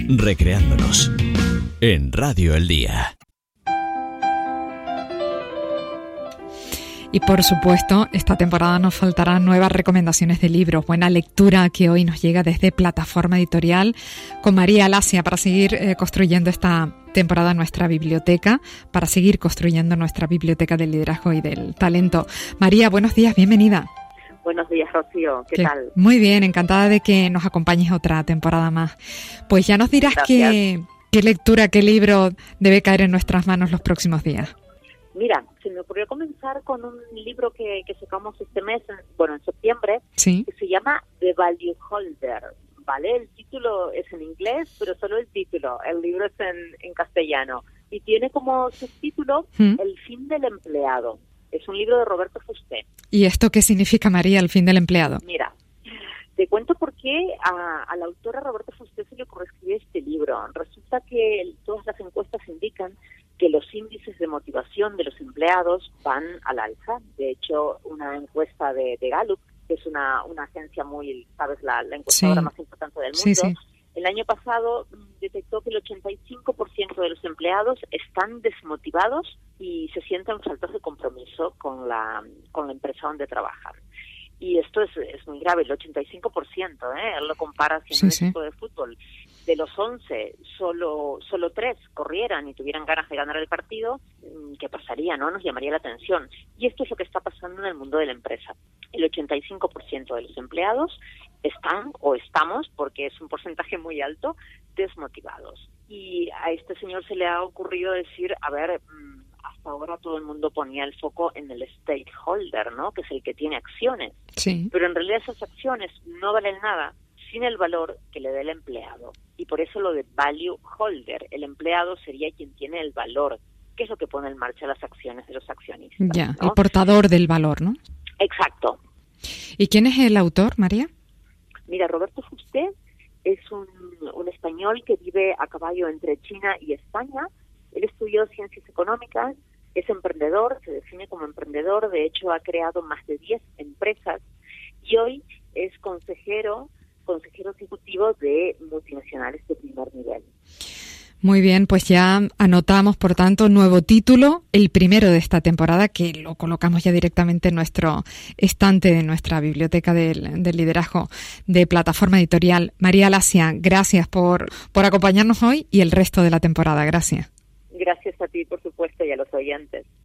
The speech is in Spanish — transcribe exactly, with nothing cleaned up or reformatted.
Recreándonos en Radio El Día. Y por supuesto, esta temporada nos faltarán nuevas recomendaciones de libros, buena lectura que hoy nos llega desde Plataforma Editorial con María Alasia para seguir eh, construyendo esta temporada nuestra biblioteca, para seguir construyendo nuestra biblioteca del liderazgo y del talento. María, buenos días, bienvenida. Buenos días, Rocío, ¿qué, ¿Qué tal? Muy bien, encantada de que nos acompañes otra temporada más. Pues ya nos dirás qué, qué lectura, qué libro debe caer en nuestras manos los próximos días. Mira, se me ocurrió comenzar con un libro que, que sacamos este mes, bueno, en septiembre, ¿sí? Que se llama The Value Holder, ¿vale? El título es en inglés, pero solo el título, el libro es en, en castellano, y tiene como subtítulo ¿Mm? El fin del empleado. Es un libro de Roberto Fusté. ¿Y esto qué significa, María, el fin del empleado? Mira, te cuento por qué a, a la autora Roberto Fusté se le ocurrió escribir este libro. Resulta que el, todas las encuestas indican que los índices de motivación de los empleados van al alza. De hecho, una encuesta de, de Gallup, que es una, una agencia muy, sabes, la, la encuestadora sí. más importante del mundo, sí, sí. el año pasado detectó que el ochenta y cinco por ciento de los empleados están desmotivados y se sienten faltos de compromiso con la, con la empresa donde trabajan. Y esto es, es muy grave, el ochenta y cinco por ciento, ¿eh? Él lo compara si en sí, un sí. equipo de fútbol. De los once, solo solo tres corrieran y tuvieran ganas de ganar el partido, ¿qué pasaría, no? Nos llamaría la atención. Y esto es lo que está pasando en el mundo de la empresa. El ochenta y cinco por ciento de los empleados están, o estamos, porque es un porcentaje muy alto, desmotivados. Y a este señor se le ha ocurrido decir, a ver, hasta ahora todo el mundo ponía el foco en el stakeholder, ¿no? Que es el que tiene acciones. Sí. Pero en realidad esas acciones no valen nada sin el valor que le dé el empleado. Y por eso lo de value holder. El empleado sería quien tiene el valor, que es lo que pone en marcha las acciones de los accionistas. Ya, ¿no? El portador del valor, ¿no? Exacto. ¿Y quién es el autor, María? Mira, Roberto Fusté es un, un español que vive a caballo entre China y España. Él estudió ciencias económicas, es emprendedor, se define como emprendedor, de hecho ha creado más de diez empresas y hoy es consejero consejero ejecutivo de multinacionales de primer nivel. Muy bien, pues ya anotamos, por tanto, nuevo título, el primero de esta temporada, que lo colocamos ya directamente en nuestro estante de nuestra biblioteca del, del liderazgo de Plataforma Editorial. María Alasia, gracias por, por acompañarnos hoy y el resto de la temporada. Gracias. Gracias a ti, por supuesto, y a los oyentes.